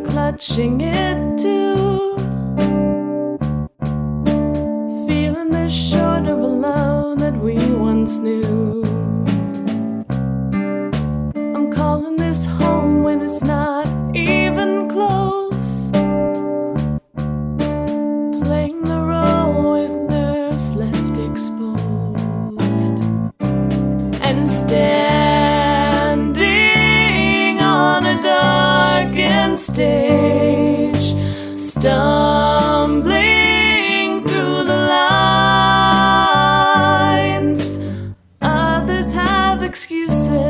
clutching it too. Feeling this short of a love that we once knew. I'm calling this home when it's not even close. Playing the role with nerves left exposed. And standing on a darkened stage, stumbling through the lines. Others have excuses